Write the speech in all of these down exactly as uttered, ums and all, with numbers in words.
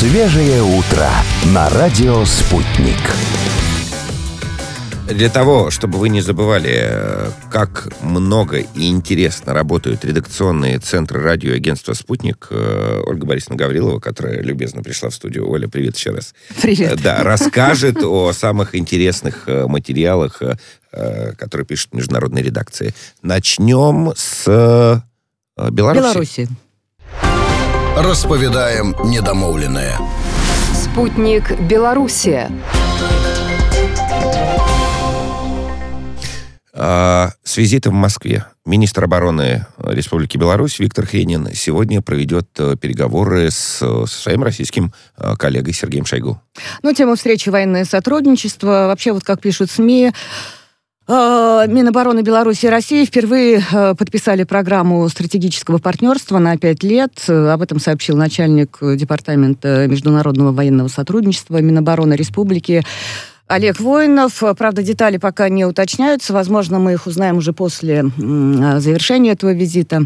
Свежее утро на радио «Спутник». Для того, чтобы вы не забывали, как много и интересно работают редакционные центры радиоагентства «Спутник», Ольга Борисовна Гаврилова, которая любезно пришла в студию. Оля, привет еще раз. Привет. Да, расскажет о самых интересных материалах, которые пишут международные редакции. Начнем с Беларуси. Беларуси. Расповедаем недомовленное. Спутник Белоруссия. С визитом в Москве министр обороны Республики Беларусь Виктор Хенин сегодня проведет переговоры с, со своим российским коллегой Сергеем Шойгу. Ну, тема встречи военное сотрудничество. Вообще, вот как пишут СМИ, Минобороны Беларуси и России впервые подписали программу стратегического партнерства на пять лет. Об этом сообщил начальник департамента международного военного сотрудничества Минобороны Республики Олег Воинов. Правда, детали пока не уточняются. Возможно, мы их узнаем уже после завершения этого визита.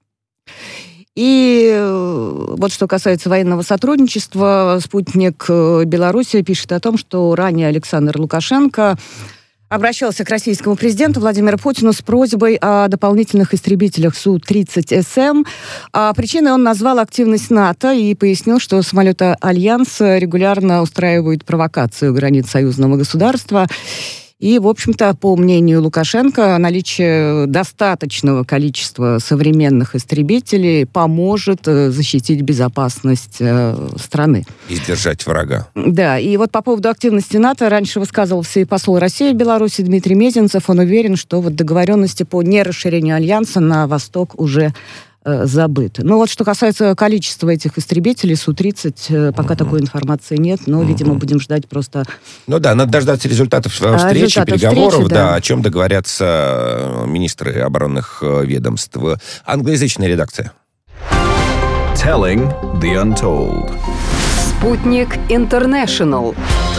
И вот что касается военного сотрудничества, «Спутник Беларуси» пишет о том, что ранее Александр Лукашенко обращался к российскому президенту Владимиру Путину с просьбой о дополнительных истребителях Су тридцать эс эм. А причиной он назвал активность НАТО и пояснил, что самолеты Альянса регулярно устраивают провокацию у границ союзного государства. И, в общем-то, по мнению Лукашенко, наличие достаточного количества современных истребителей поможет защитить безопасность страны. И сдержать врага. Да, и вот по поводу активности НАТО раньше высказывался и посол России в Беларуси Дмитрий Мезенцев. Он уверен, что вот договоренности по нерасширению Альянса на восток уже забыты. Ну вот что касается количества этих истребителей Су тридцать, пока uh-huh. такой информации нет, но, uh-huh. видимо, будем ждать просто... Ну да, надо дождаться результатов встречи, а, результатов переговоров, встречи, да. да, о чем договорятся министры оборонных ведомств. Англоязычная редакция. Telling the Untold. Спутник Интернешнл.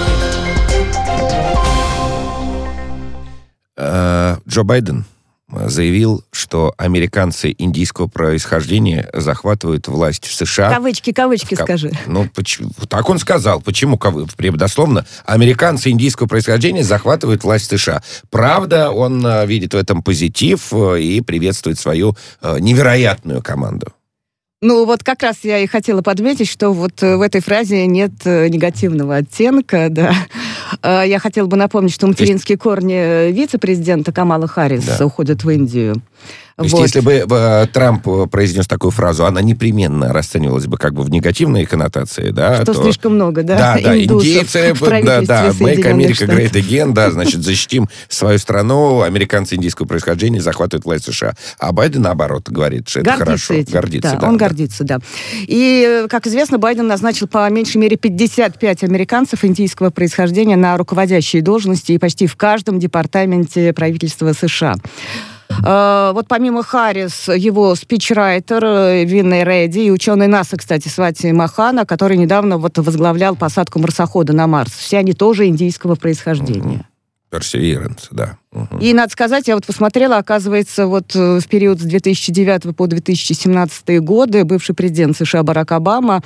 Джо Байден заявил, что американцы индийского происхождения захватывают власть в США. Кавычки, кавычки в, скажи. Ну, почему? Так он сказал. Почему? Дословно, американцы индийского происхождения захватывают власть в США. Правда, он видит в этом позитив и приветствует свою невероятную команду. Ну, вот как раз я и хотела подметить, что вот в этой фразе нет негативного оттенка, да. Я хотела бы напомнить, что материнские корни вице-президента Камалы Харрис да. уходят в Индию. То есть, вот. если бы э, Трамп произнес такую фразу, она непременно расценивалась бы как бы в негативной коннотации, да? Что то... слишком много, да? Да, да, индейцы, да, да, Make America Great Again, да, значит, защитим свою страну, американцы индийского происхождения захватывают власть США. А Байден, наоборот, говорит, что это гордится хорошо. Этим. Гордится, да, да. Он да. гордится, да. И, как известно, Байден назначил по меньшей мере пятьдесят пять американцев индийского происхождения на руководящие должности и почти в каждом департаменте правительства США. Вот помимо Харрис, его спичрайтер Винни Редди и ученый НАСА, кстати, Свати Махана, который недавно вот возглавлял посадку марсохода на Марс. Все они тоже индийского происхождения. Perseverance, да. Угу. И, надо сказать, я вот посмотрела, оказывается, вот в период с две тысячи девятого по две тысячи семнадцатый годы бывший президент США Барак Обама,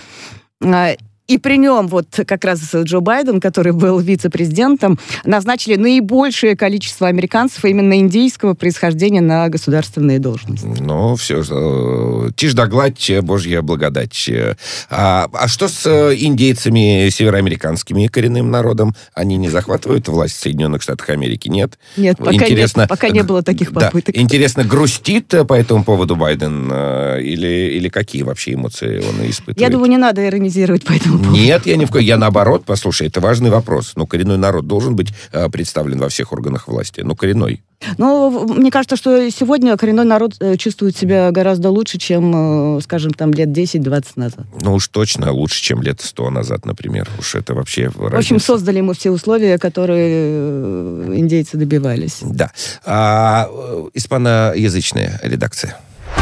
и при нем вот как раз Джо Байден, который был вице-президентом, назначили наибольшее количество американцев именно индийского происхождения на государственные должности. Ну, все, тишь да гладь, Божья благодать. А, а что с индейцами североамериканскими коренным народом? Они не захватывают власть в Соединенных Штатах Америки? Нет? Нет, пока, интересно, нет, пока не было таких попыток. Да, интересно, грустит по этому поводу Байден? Или, или какие вообще эмоции он испытывает? Я думаю, не надо иронизировать по этому. Нет, я ни в коем... Я наоборот, послушай, это важный вопрос. Ну, коренной народ должен быть э, представлен во всех органах власти. Ну, коренной. Ну, мне кажется, что сегодня коренной народ чувствует себя гораздо лучше, чем, скажем, там, лет десять-двадцать назад. Ну, уж точно лучше, чем лет сто назад, например. Уж это вообще... В общем, создали ему все условия, которые индейцы добивались. Да. А, испаноязычная редакция.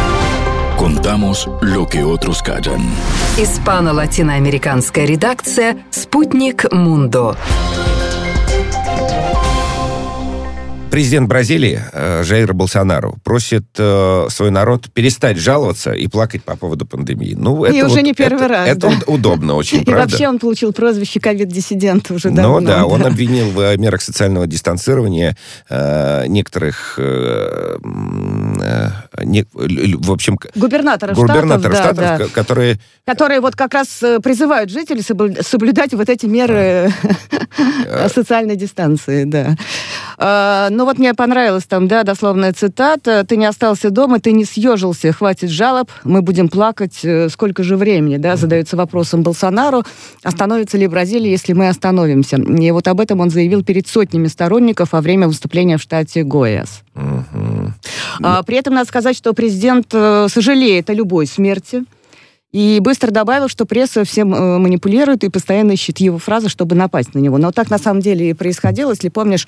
Contamos lo que otros callan. Испано-латиноамериканская редакция «Спутник Мундо». Президент Бразилии э, Жаир Болсонару просит э, свой народ перестать жаловаться и плакать по поводу пандемии. Ну, и это уже вот, не первый это, раз. Это да. удобно очень, и правда? И вообще он получил прозвище ковид-диссидент уже давно. Ну да, он да. обвинил в мерах социального дистанцирования э, некоторых... Э, э, не, в общем... Губернаторов, губернаторов штатов, штатов, да, да. которые... Которые вот как раз призывают жителей соблюдать вот эти меры социальной дистанции, да. Ну вот мне понравилась там, да, дословная цитата. «Ты не остался дома, ты не съежился, хватит жалоб, мы будем плакать, сколько же времени», да, задается вопросом Болсонару, остановится ли Бразилия, если мы остановимся. И вот об этом он заявил перед сотнями сторонников во время выступления в штате Гоиас. Угу. А, при этом надо сказать, что президент сожалеет о любой смерти. И быстро добавил, что пресса всем э, манипулирует и постоянно ищет его фразы, чтобы напасть на него. Но так на самом деле и происходило, если помнишь,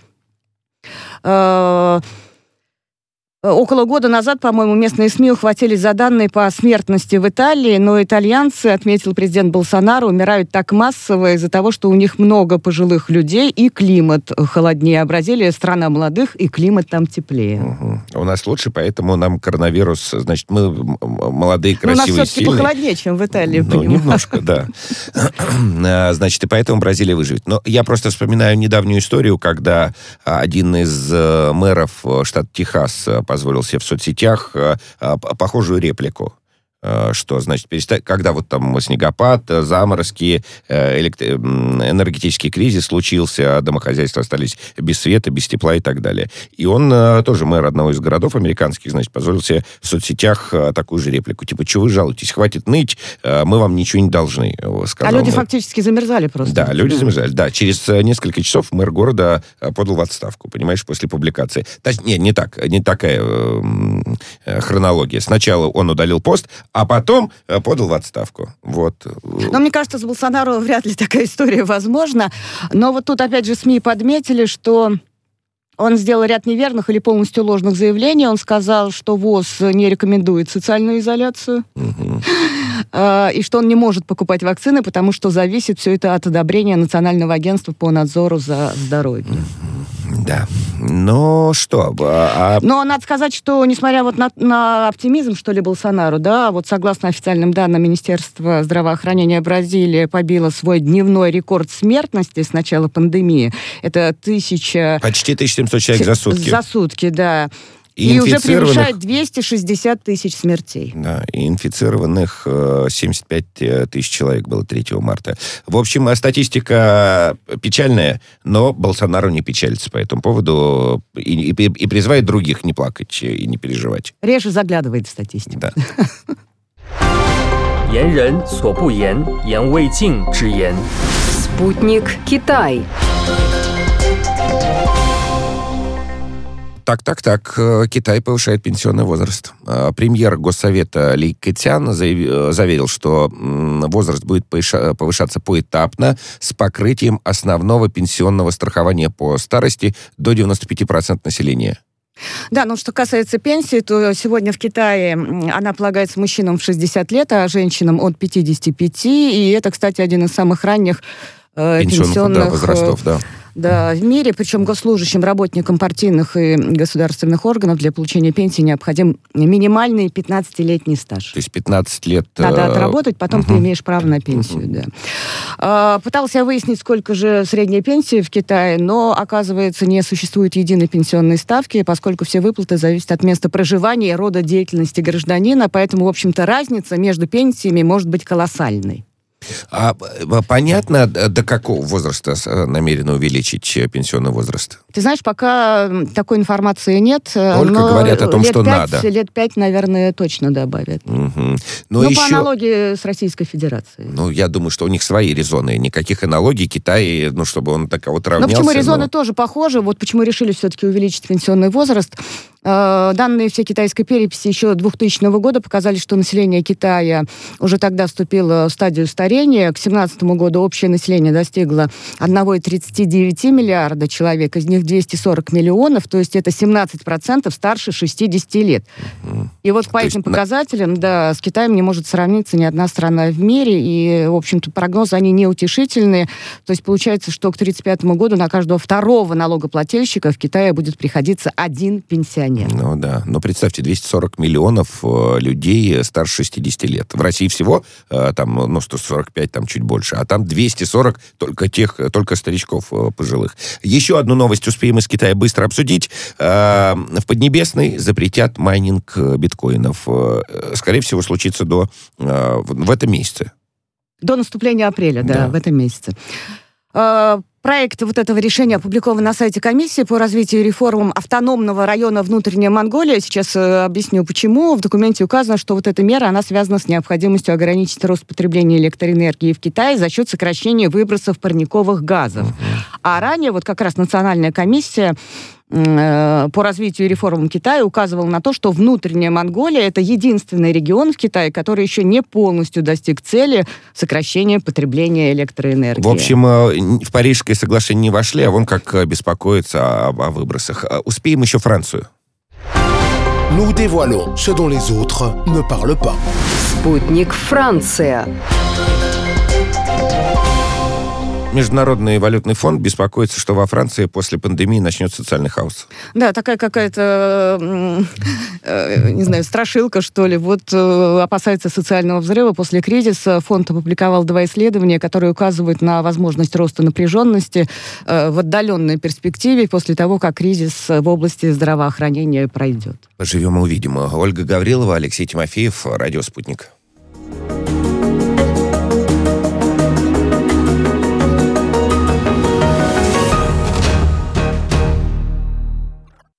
э, около года назад, по-моему, местные СМИ ухватились за данные по смертности в Италии, но итальянцы, отметил президент Болсонару, умирают так массово из-за того, что у них много пожилых людей и климат холоднее. А Бразилия страна молодых, и климат там теплее. Угу. У нас лучше, поэтому нам коронавирус, значит, мы молодые, красивые, сильные. У нас все-таки похолоднее, чем в Италии. Ну, немножко, да. Значит, и поэтому Бразилия выживет. Но я просто вспоминаю недавнюю историю, когда один из мэров штата Техас позволил себе в соцсетях похожую реплику. Что, значит, перестать, когда вот там снегопад, заморозки, электро... энергетический кризис случился, домохозяйства остались без света, без тепла и так далее. И он, тоже мэр одного из городов американских, значит, позволил себе в соцсетях такую же реплику. Типа, что вы жалуетесь, хватит ныть, мы вам ничего не должны, сказал А люди мэр. Фактически замерзали просто. Да, люди замерзали. Да, через несколько часов мэр города подал в отставку, понимаешь, после публикации. Точнее, не так, не такая э, хронология. Сначала он удалил пост, а потом подал в отставку. Вот. Но мне кажется, с Болсонару вряд ли такая история возможна. Но вот тут, опять же, СМИ подметили, что он сделал ряд неверных или полностью ложных заявлений. Он сказал, что ВОЗ не рекомендует социальную изоляцию. Угу. И что он не может покупать вакцины, потому что зависит все это от одобрения Национального агентства по надзору за здоровьем. Да. Но что? А... Но надо сказать, что, несмотря вот на, на оптимизм, что ли, Болсонару, да, вот согласно официальным данным Министерства здравоохранения, Бразилия побила свой дневной рекорд смертности с начала пандемии. Это тысяча... Почти тысяча семьсот человек за сутки. За сутки, да. И, и уже превышает двести шестьдесят тысяч смертей. Да, и инфицированных э, семьдесят пять тысяч человек было третьего марта. В общем, статистика печальная, но Болсонару не печалится по этому поводу и, и, и призывает других не плакать и не переживать. Реже заглядывает в статистику. Да. 言人所不言，言未尽之言。 Спутник Китай. Так, так, так. Китай повышает пенсионный возраст. Премьер Госсовета Ли Кэцян заверил, что возраст будет повышаться поэтапно с покрытием основного пенсионного страхования по старости до девяносто пять процентов населения. Да, ну что касается пенсии, то сегодня в Китае она полагается мужчинам в шестьдесят лет, а женщинам от пятидесяти пяти. И это, кстати, один из самых ранних э, пенсионных да, возрастов, да. Да, в мире, причем госслужащим, работникам партийных и государственных органов для получения пенсии необходим минимальный пятнадцатилетний стаж. То есть пятнадцать лет... Надо отработать, потом угу. ты имеешь право на пенсию, угу. да. А, пытался выяснить, сколько же средняя пенсия в Китае, но, оказывается, не существует единой пенсионной ставки, поскольку все выплаты зависят от места проживания и рода деятельности гражданина, поэтому, в общем-то, разница между пенсиями может быть колоссальной. А понятно, до какого возраста намерены увеличить пенсионный возраст? Ты знаешь, пока такой информации нет. Только но говорят о том, лет что пять, надо. Лет пять, наверное, точно добавят. Угу. Но ну, еще... по аналогии с Российской Федерацией. Ну, я думаю, что у них свои резоны. Никаких аналогий Китай, ну, чтобы он так вот равнялся. Но почему резоны но... тоже похожи? Вот почему решили все-таки увеличить пенсионный возраст. Данные всей китайской переписи еще двухтысячного года показали, что население Китая уже тогда вступило в стадию старения. К две тысячи семнадцатому году общее население достигло одна целая тридцать девять миллиарда человек, из них двести сорок миллионов, то есть это семнадцать процентов старше шестидесяти лет. И вот по То этим есть, показателям, да, с Китаем не может сравниться ни одна страна в мире, и, в общем-то, прогнозы, они неутешительные. То есть получается, что к тридцать пятому году на каждого второго налогоплательщика в Китае будет приходиться один пенсионер. Ну да, но представьте, двести сорок миллионов э, людей старше шестидесяти лет. В России всего э, там, ну, сто сорок пять, там чуть больше, а там двести сорок только тех, только старичков э, пожилых. Еще одну новость успеем из Китая быстро обсудить. Э, в Поднебесной запретят майнинг биткоинов. Э, скорее всего, случится до, э, в, в этом месяце. До наступления апреля, да, Да. в этом месяце. Э, Проект вот этого решения опубликован на сайте комиссии по развитию и реформам автономного района Внутренняя Монголия. Сейчас э, объясню, почему. В документе указано, что вот эта мера, она связана с необходимостью ограничить рост потребления электроэнергии в Китае за счет сокращения выбросов парниковых газов. А ранее вот как раз Национальная комиссия по развитию и реформам Китая указывал на то, что Внутренняя Монголия — это единственный регион в Китае, который еще не полностью достиг цели сокращения потребления электроэнергии. В общем, э, в Парижское соглашение не вошли, а вон как э, беспокоятся о, о выбросах. Э, Успеем еще Францию. Nous dévoilons ce dont les autres ne parlent pas. Спутник Франция. Международный валютный фонд беспокоится, что во Франции после пандемии начнет социальный хаос. Да, такая какая-то, м, э, не знаю, страшилка, что ли. Вот э, опасается социального взрыва после кризиса. Фонд опубликовал два исследования, которые указывают на возможность роста напряженности э, в отдаленной перспективе после того, как кризис в области здравоохранения пройдет. Поживем и увидим. Ольга Гаврилова, Алексей Тимофеев, Радио «Спутник».